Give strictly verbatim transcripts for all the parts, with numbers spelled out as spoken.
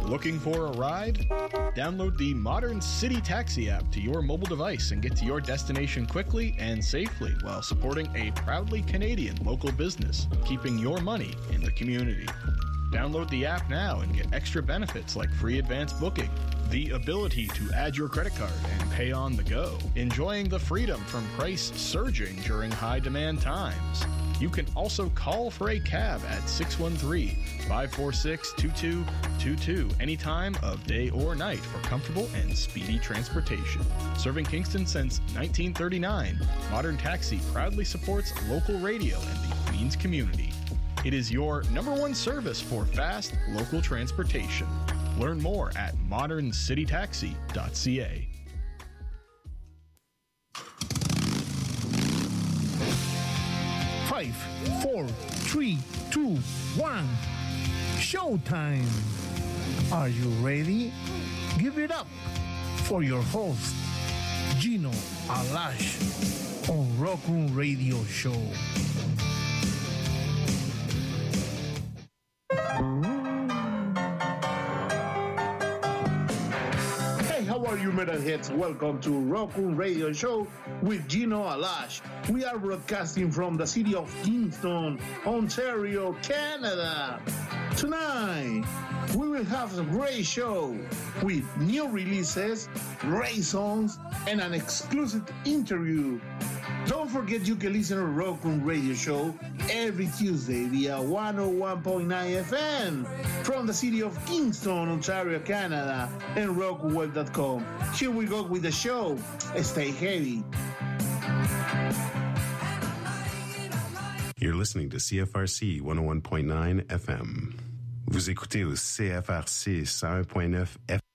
Looking for a ride? Download the Modern City Taxi app to your mobile device and get to your destination quickly and safely while supporting a proudly Canadian local business, keeping your money in the community. Download the app now and get extra benefits like free advance booking, the ability to add your credit card and pay on the go, enjoying the freedom from price surging during high demand times. You can also call for a cab at six one three, five four six, two two two two anytime of day or night for comfortable and speedy transportation. Serving Kingston since nineteen thirty-nine, Modern Taxi proudly supports local radio and the Queens community. It is your number one service for fast local transportation. Learn more at modern city taxi dot c a. Five, four, three, two, one. Showtime! Are you ready? Give it up for your host, Gino Alash, on Rockroom Radio Show. Hey, how are you, metalheads? Welcome to Rockroom Radio Show with Gino Alash. We are broadcasting from the city of Kingston, Ontario, Canada. Tonight, we will have a great show with new releases, great songs, and an exclusive interview. Don't forget you can listen to Rockroom Radio Show every Tuesday via one oh one point nine F M from the city of Kingston, Ontario, Canada, and rock web dot com. Here we go with the show. Stay heavy. You're listening to C F R C one oh one point nine F M. Vous écoutez au C F R C one oh one point nine F M.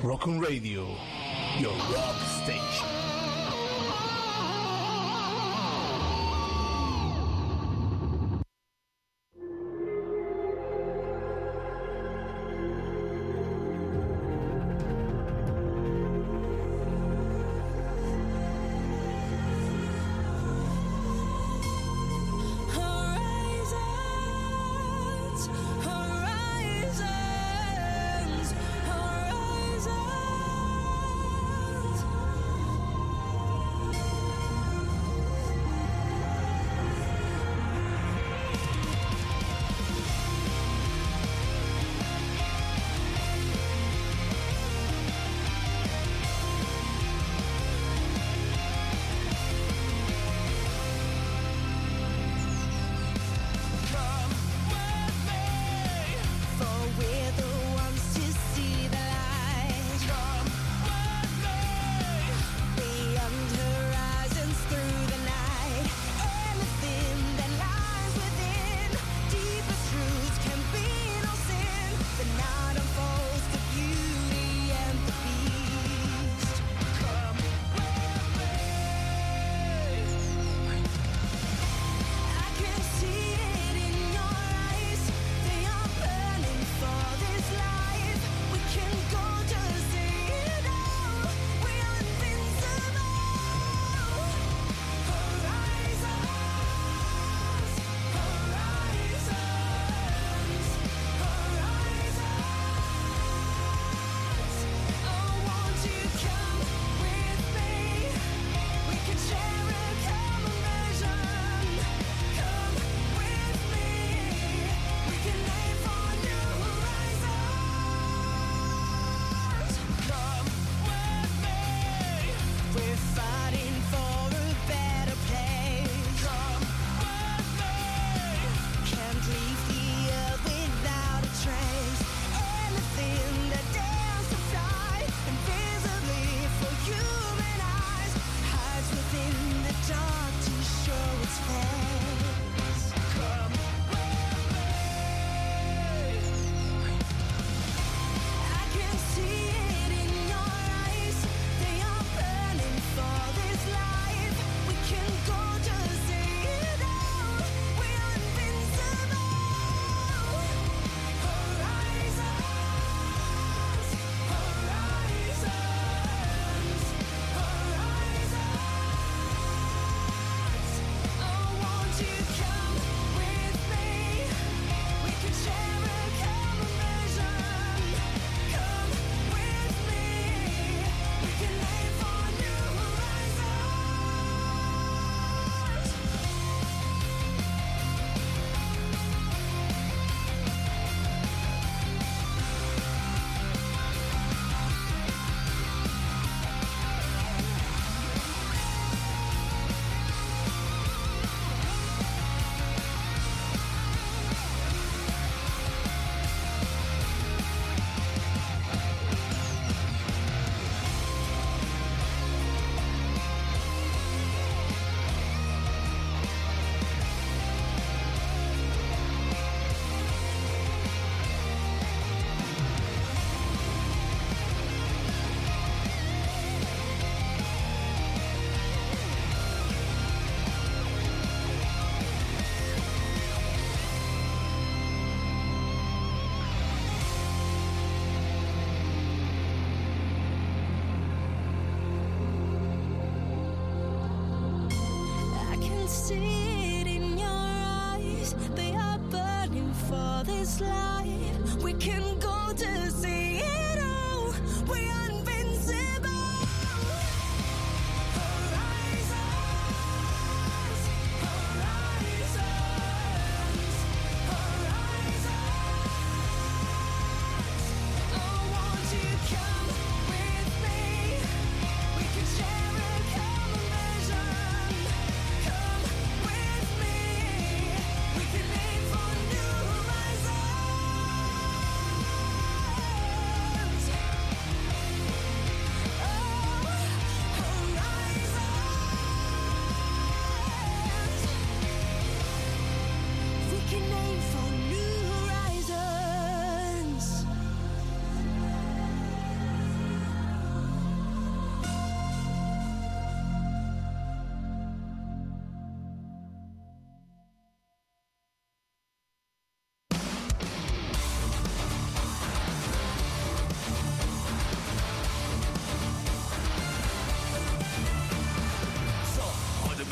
Rock on Radio, your rock station.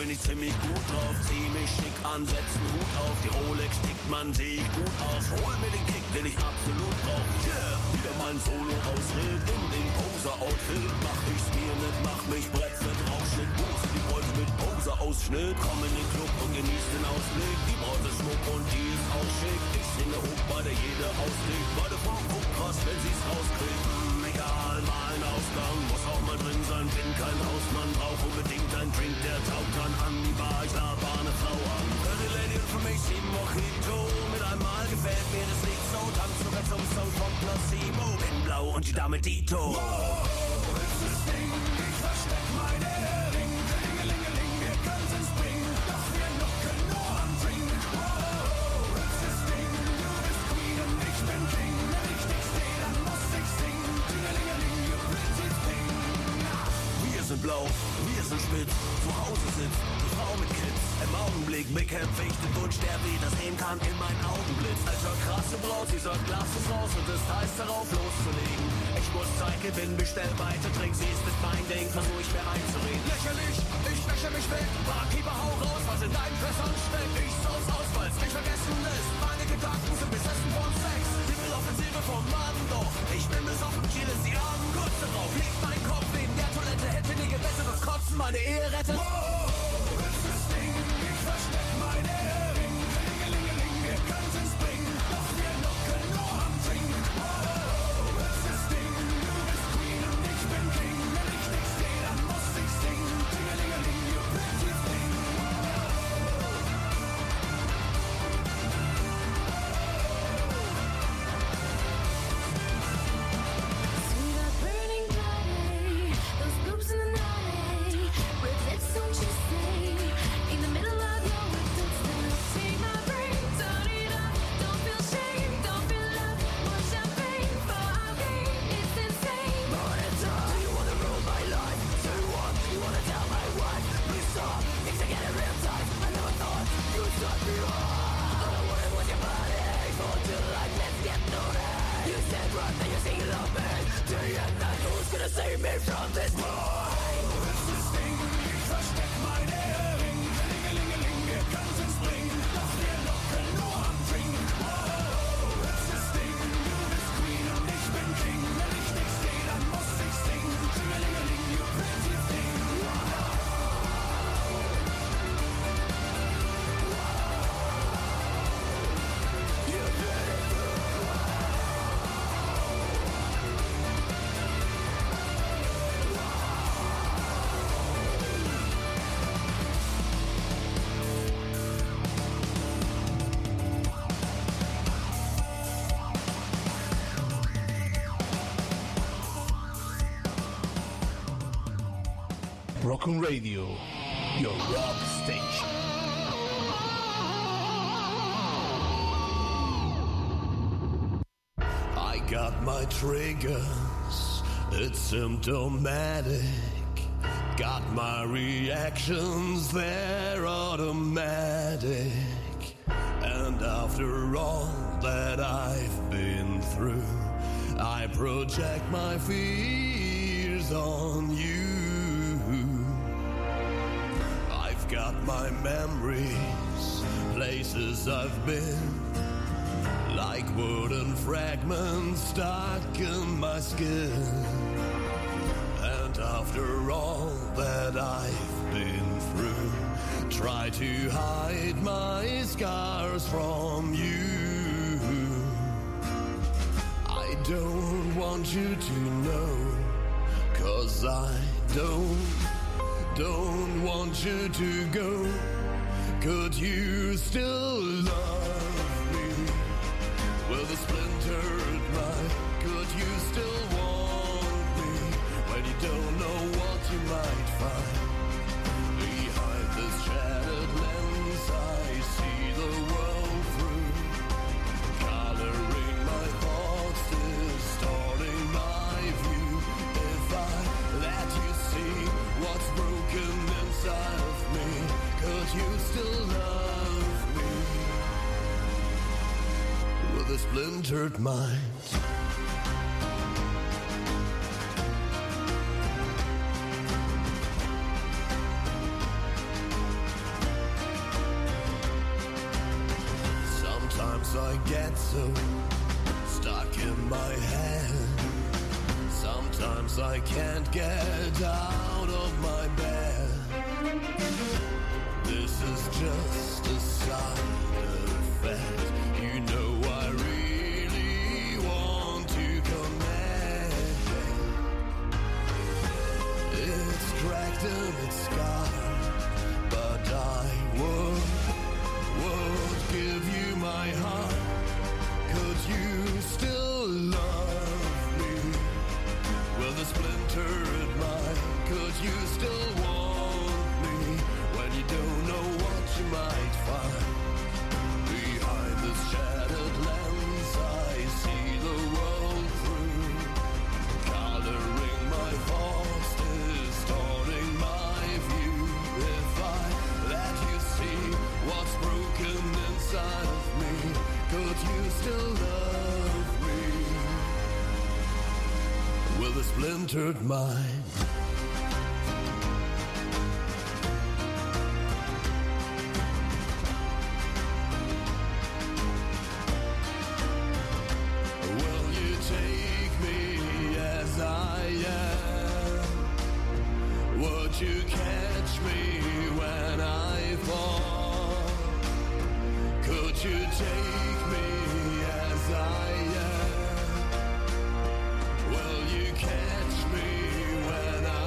bin ich ziemlich gut drauf. Zieh mich schick an, setz einen Hut auf. Die Rolex tickt, man, seh ich gut aus. Hol mir den Kick, den ich absolut brauch. Yeah, wieder mein Solo-Ausritt in dem Poser-Outfit. Mach ich's mir nicht, mach mich Brett mit Rauschnitt. Buchse die Beute mit Poser-Ausschnitt. Komm in den Club und genieß den Ausblick. Die Braut ist Schmuck und die ist auch schick. Ich singe hoch, bei der jeder auslegt. Beide Frau guckt krass, wenn sie's rauskriegt. Hm, egal, mal ein Ausgang, muss auch mal drin sein. Bin kein Hausmann, brauch unbedingt einen Drink, der taugt dann an die Bar. Ich laber eine Frau an. Dirty Lady und für mich sieben Mojito. Mit einmal gefällt mir das Lied so. Tanz sogar zum Song von Placebo. Bin blau und die Dame Dito. Wow, ist das Ding, ich versteck meine Ring. Klingelingeling, wir können's bringen. Doch wir locken nur am Drink. Wow, ist das Ding, du bist Queen und ich bin King. Wenn ich dich seh, dann muss ich singen. Klingelingeling, you pretty thing. Wir sind blau, wir sind spitz. Zu Hause sitzt die Frau mit Kids. Im Augenblick bekämpfe ich den Wunsch, der weder sehen kann in meinen Augenblitz. Alter, krasse Braut, sie sagt, Glas ist raus und es heißt darauf loszulegen. Ich muss Zeit gewinnen, bestell weiter Trink. Sie ist mit mein Ding, versuch ich mir einzureden. Lächerlich, ich läche mich weg. Barkeeper, hau raus, was in deinen Fässern steckt. Ich saus aus, weil's mich vergessen lässt. Meine Gedanken sind besessen von Sex. Die Offensive vom Mann, doch ich bin bis auf dem Kiel, ist die Armen kurz darauf. Liegt mein Kopf neben der Toilette, hätte nie gebesseres Kotzen meine Ehe rettet. Wow, ist das Ding, ich versteck meine Ring. Klingelingeling, wir können's bringen. Doch wir locken nur am Drink. Wow, ist das Ding, du bist Queen und ich bin King. Wenn ich dich seh, dann muss ich singen. Klingelingeling, you pretty thing. Save me from this boy. Ist das Ding, ich versteck meine Ring. Klingelingeling, wir können's bringen. Doch wir locken nur am Drink. Wow, ist das Ding, du bist Queen und ich bin King. Wenn ich dich seh, dann muss ich singen. Klingelingeling, you pretty thing. Rock'n Radio, your rock station. I got my triggers, it's symptomatic. Got my reactions, they're automatic. And after all that I've been through, I project my fears on you. I've got my memories, places I've been, like wooden fragments stuck in my skin. And after all that I've been through, try to hide my scars from you. I don't want you to know, 'cause I don't, don't want you to go. Could you still love me with a splintered mind? Could you still want me when you don't know what you might find? Behind this shattered lens I see the world through, coloring my thoughts, distorting my view. If I let you see what's broken inside of me, could you still love me with a splintered mind? Sometimes I get so stuck in my head. Sometimes I can't get out of my bed. This is just a side effect. You know I really want to connect. It's cracked and it's scarred, but I would, would give you my heart. Could you still love me with a splintered mind? Could you still want me when you don't know what you might find? Behind this shattered lens I see the world through. Coloring my thoughts, distorting my view. If I let you see what's broken inside of me, could you still love me with a splintered mind? Will you take me as I am? Would you catch me when I fall? Could you take me as I am? Will you catch me when I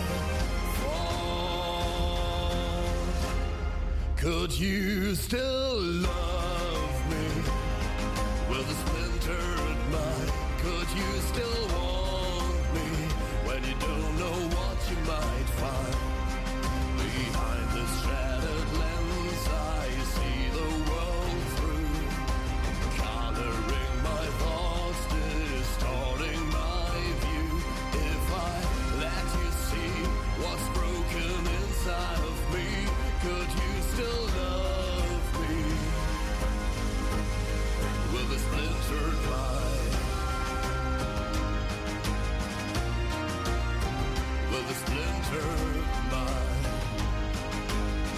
fall? Could you still love me with a splintered mind? Could you still want me when you don't know what you might find? Behind this shattered lens I see the world through. Coloring my thoughts, distorting my view. If I let you see what's broken inside of me, could you still love me with a splintered mind? With a splintered mind.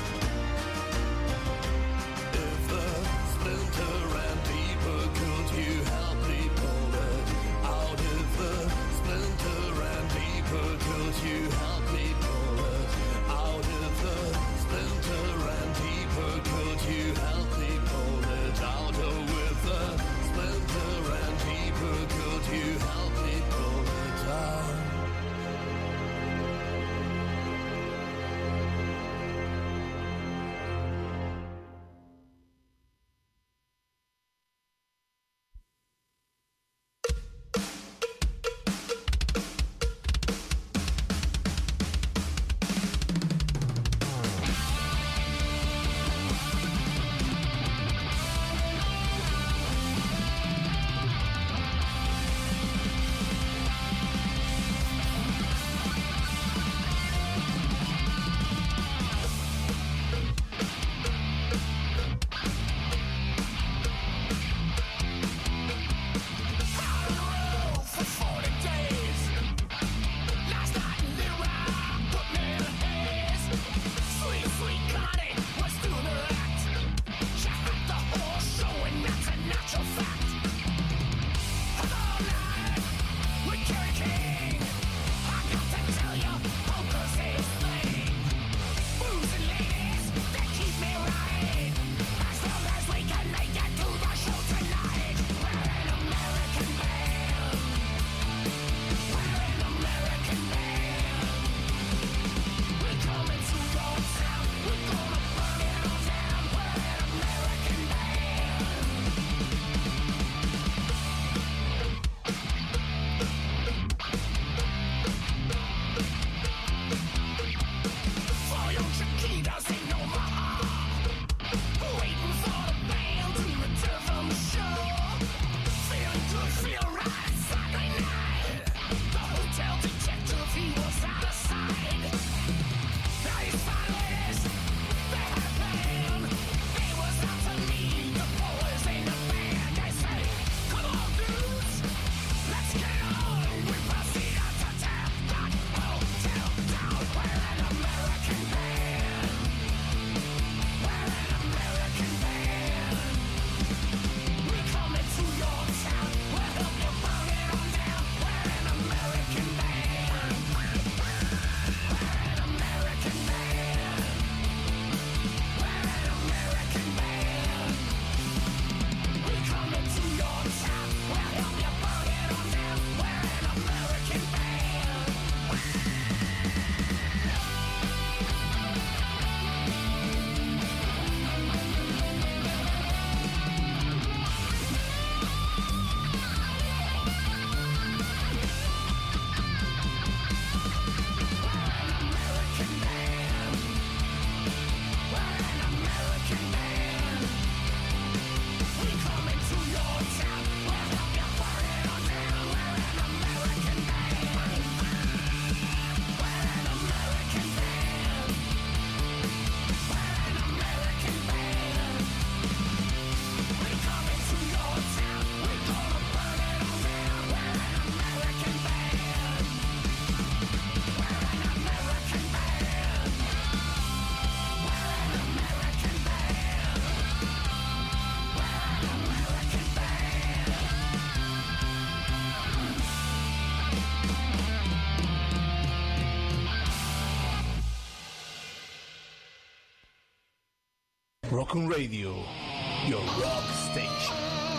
Rock'n Radio, your rock station.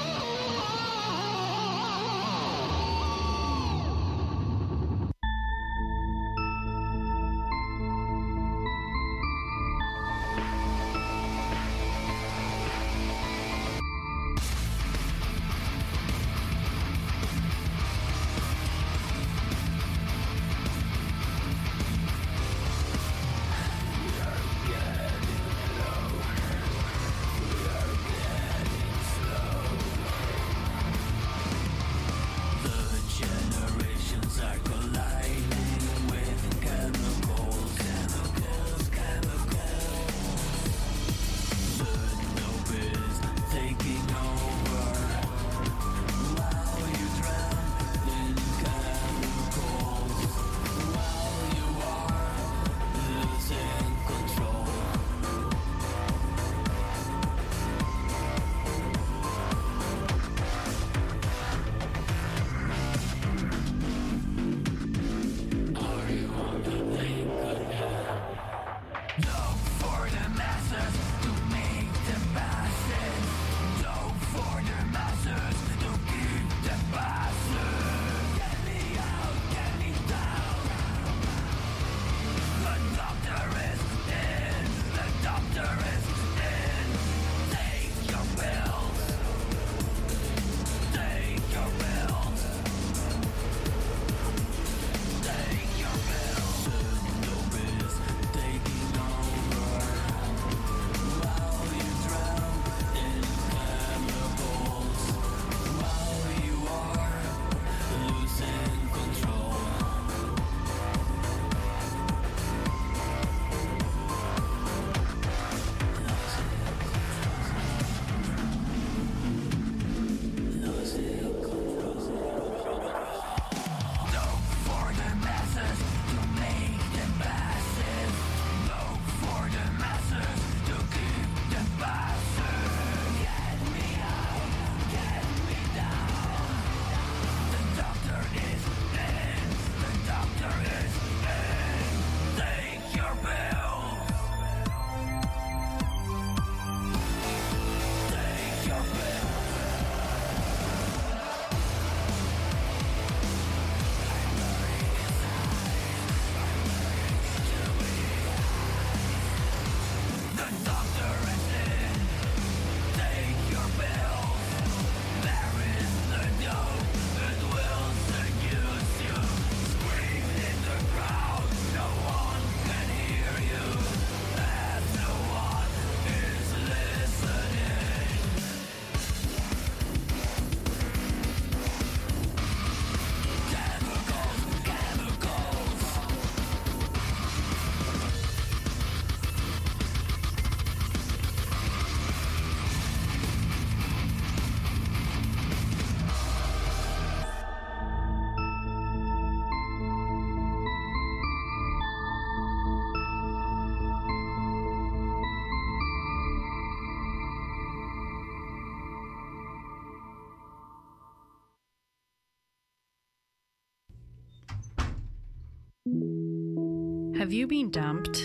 Have you been dumped?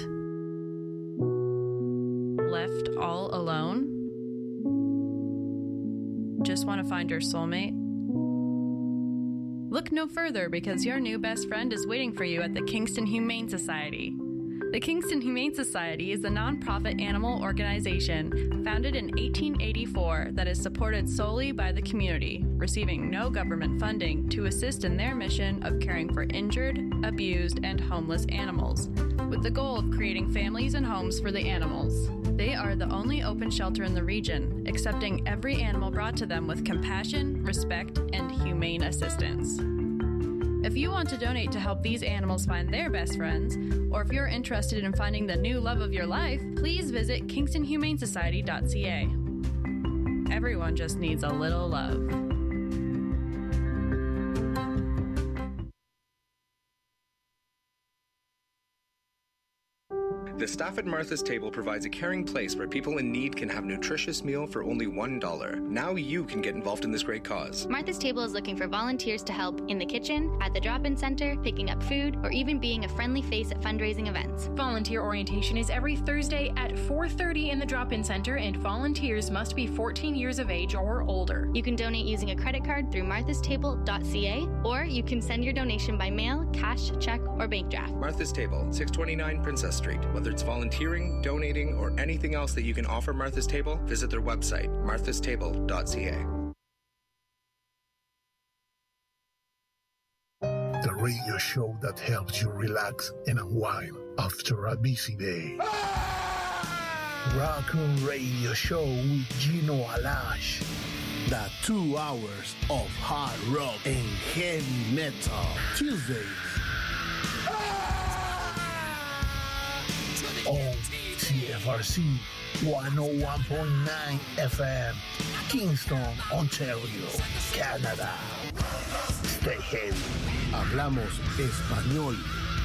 Left all alone? Just want to find your soulmate? Look no further, because your new best friend is waiting for you at the Kingston Humane Society. The Kingston Humane Society is a nonprofit animal organization founded in eighteen eighty-four that is supported solely by the community, receiving no government funding to assist in their mission of caring for injured, abused, and homeless animals, with the goal of creating families and homes for the animals. They are the only open shelter in the region, accepting every animal brought to them with compassion, respect, and humane assistance. If you want to donate to help these animals find their best friends, or if you're interested in finding the new love of your life, please visit kingston humane society dot c a. Everyone just needs a little love. The staff at Martha's Table provides a caring place where people in need can have a nutritious meal for only one dollar. Now you can get involved in this great cause. Martha's Table is looking for volunteers to help in the kitchen, at the drop-in center, picking up food, or even being a friendly face at fundraising events. Volunteer orientation is every Thursday at four thirty in the drop-in center, and volunteers must be fourteen years of age or older. You can donate using a credit card through marthas table dot c a, or you can send your donation by mail, cash, check, or bank draft. Martha's Table, six twenty-nine Princess Street. Whether it's volunteering, donating, or anything else that you can offer Martha's Table, visit their website, marthas table dot c a. The radio show that helps you relax and unwind after a busy day. Raccoon Radio Show with Gino Alash. The two hours of hard rock and heavy metal. Tuesdays. On C F R C one oh one point nine F M, Kingston, Ontario, Canada. Stay heavy. Hablamos español.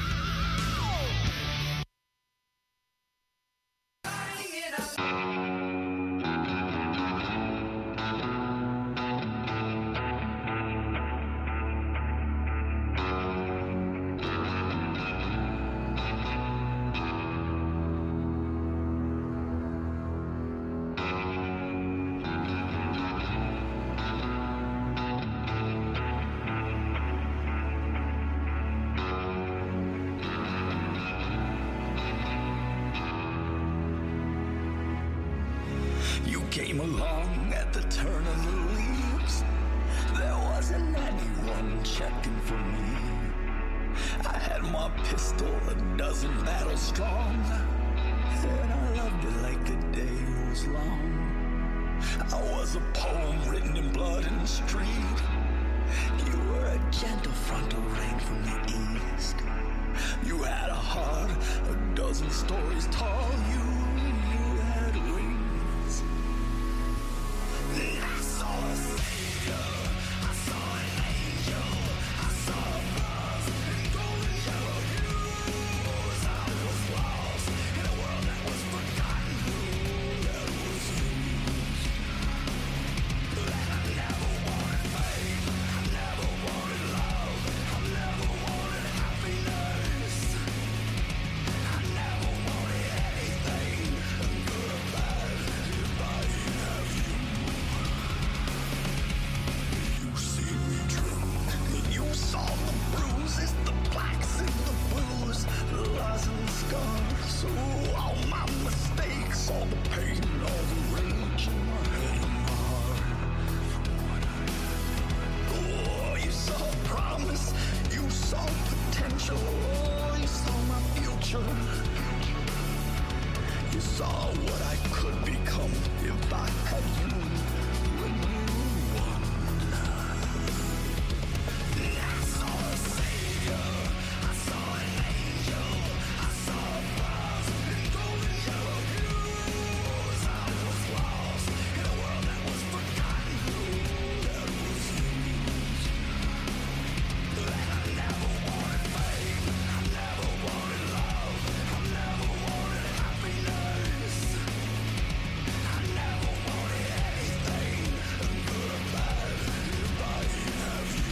Came along at the turn of the leaves. There wasn't anyone checking for me. I had my pistol a dozen battles strong, and I loved it like the day was long. I was a poem written in blood in the street. You were a gentle frontal rain from the east. You had a heart a dozen stories tall. You, you had wings. I saw a savior, I saw an angel, I saw a buzz in golden yellow hues. I was lost in a world that was forgotten, that was used. And I never wanted fame, I never wanted love, I never wanted happiness. I never wanted anything, good or bad, if I didn't have you. You see me drink, you saw the bruises, the blacks and the blues, the lies and the scars. Oh, all my mistakes, all the pain, all the rage in my head and my heart. Oh, you saw promise, you saw potential, oh, you saw my future. You saw what I could become if I had you when you won. I saw a savior, I saw an angel, I saw a buzz in golden yellow hues. I was lost in a world that was forgotten, that was used. And I never wanted fame, I never wanted love, I never wanted happiness. I never wanted anything, good or bad, if I didn't have you.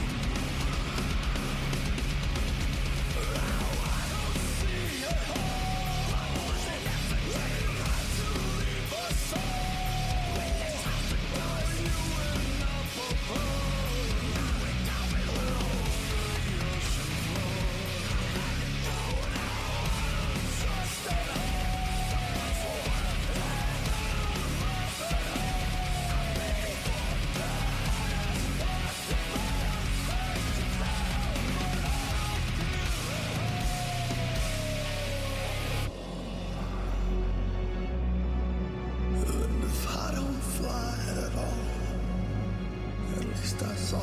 Now I don't see it all. I was an accident, had to leave us all. When it's time to go, you and I propose. Went down below the ocean floor. And now I'm just at home for what I've done. And if I don't fly at all, at least I saw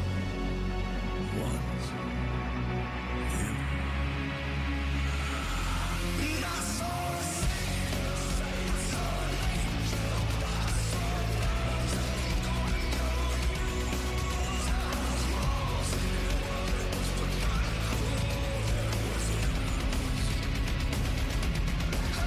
once you. And I saw a savior, I saw an angel, I saw a buzz in golden yellow hues. I was lost in a world that was forgotten, that was used. I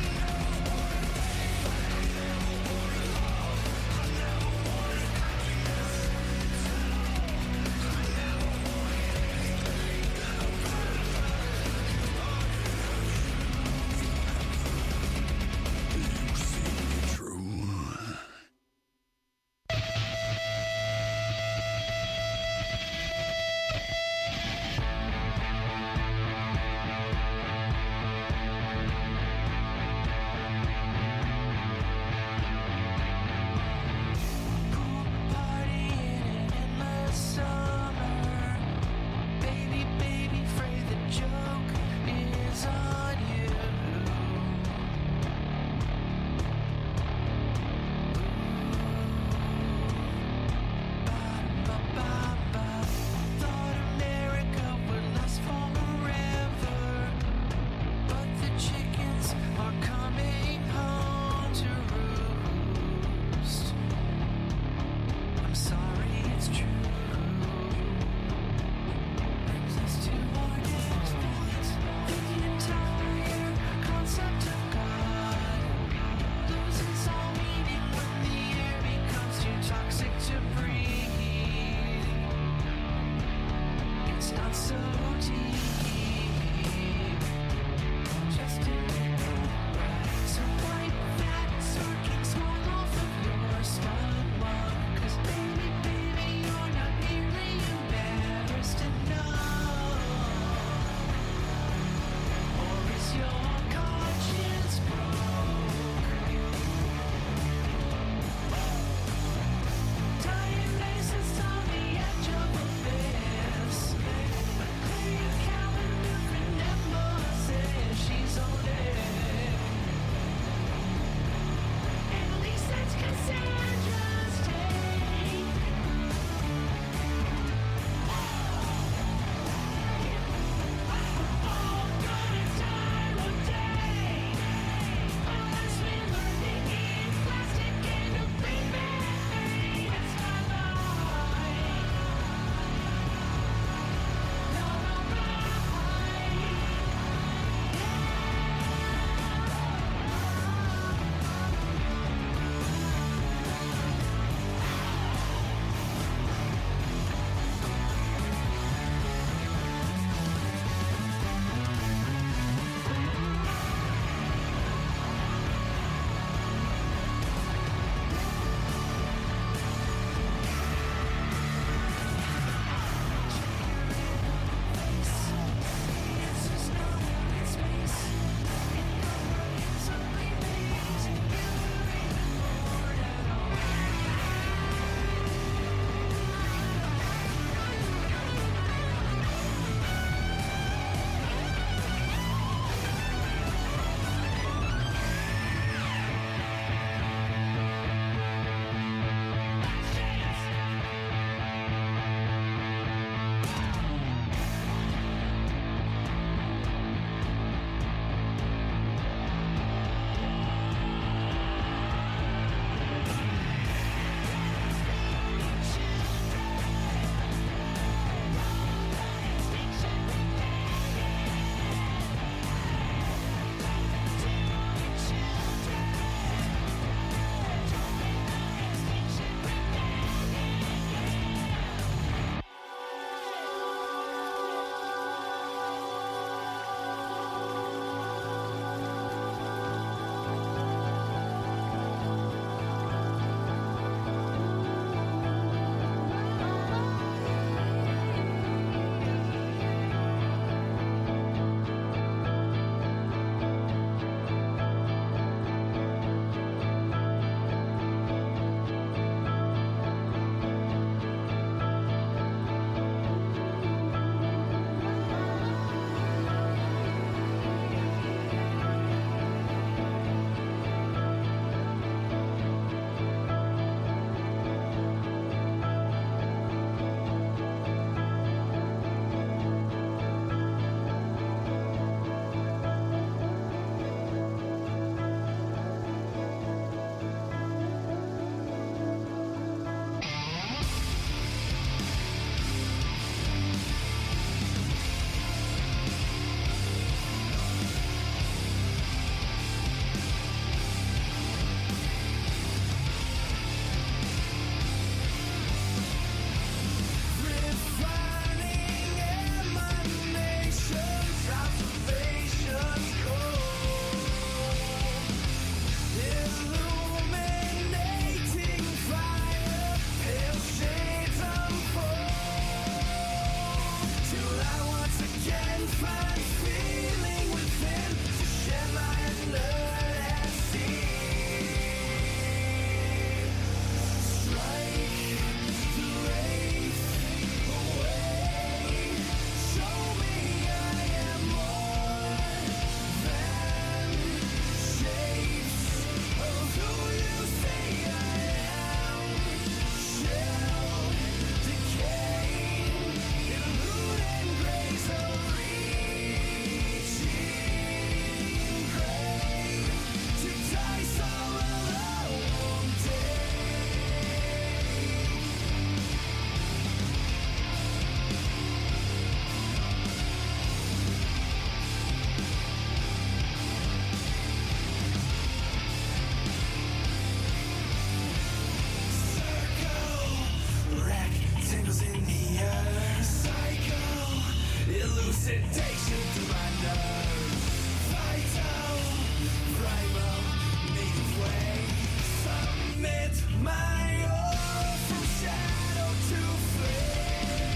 Sedation to my nerves. Vital, primal, native way. Submit my all from shadow to flame.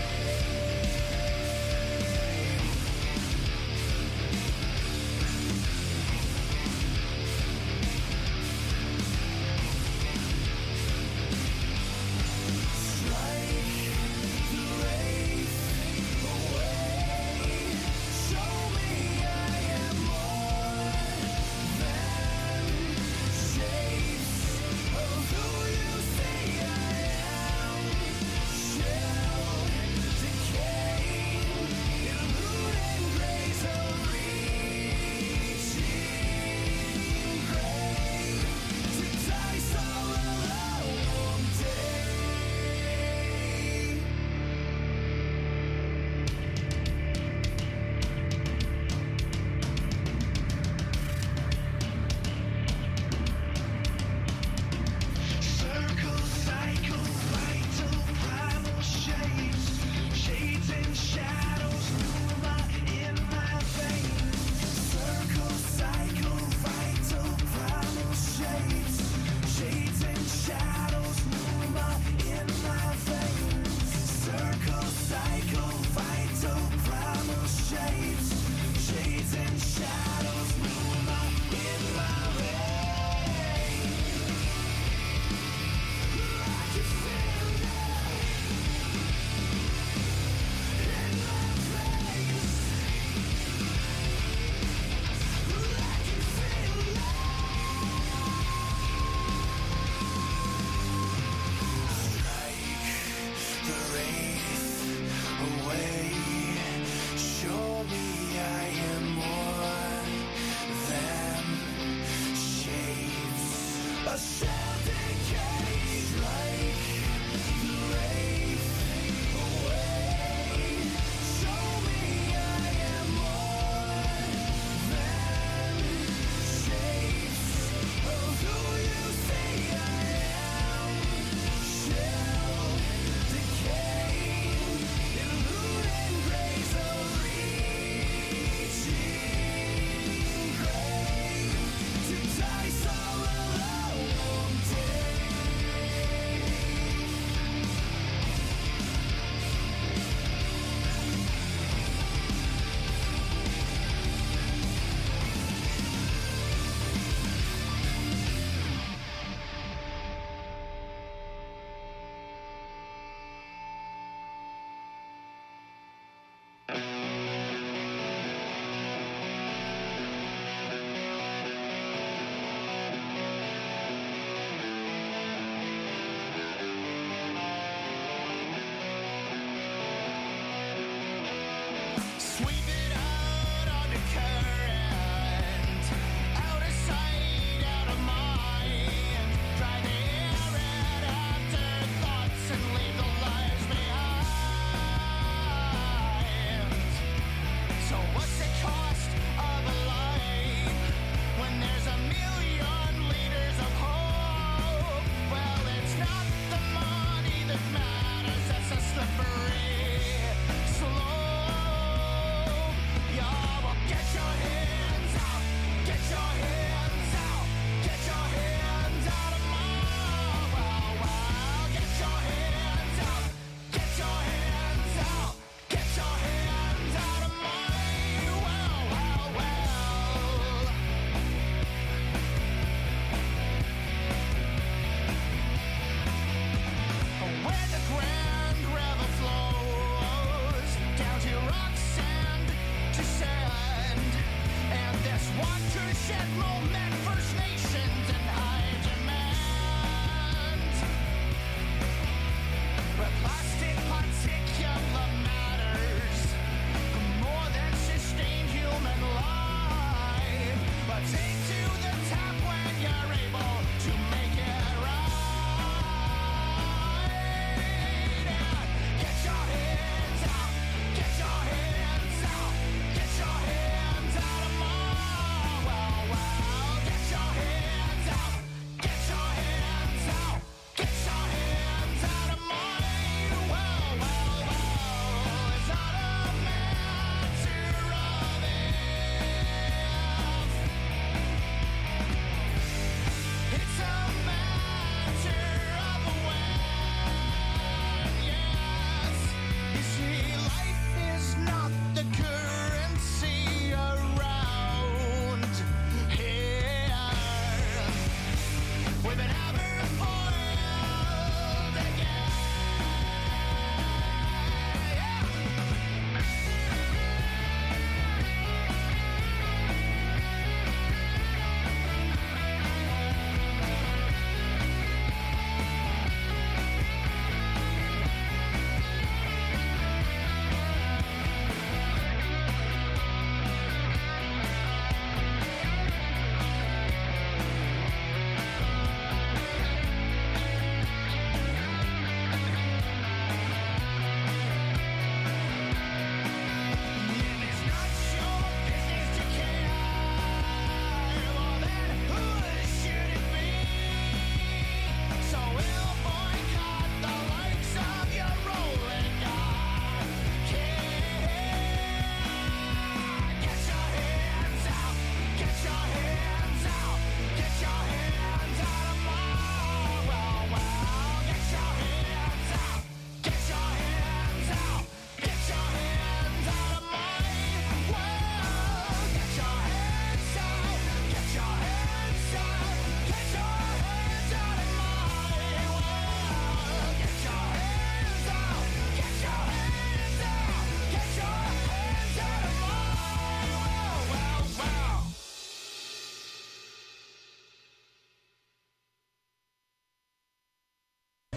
Strike the wraith away.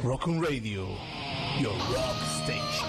Rock on Radio, your rock station.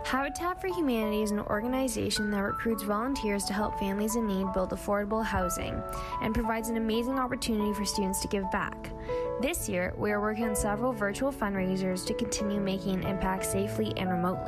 Habitat for Humanity is an organization that recruits volunteers to help families in need build affordable housing and provides an amazing opportunity for students to give back. This year, we are working on several virtual fundraisers to continue making an impact safely and remotely.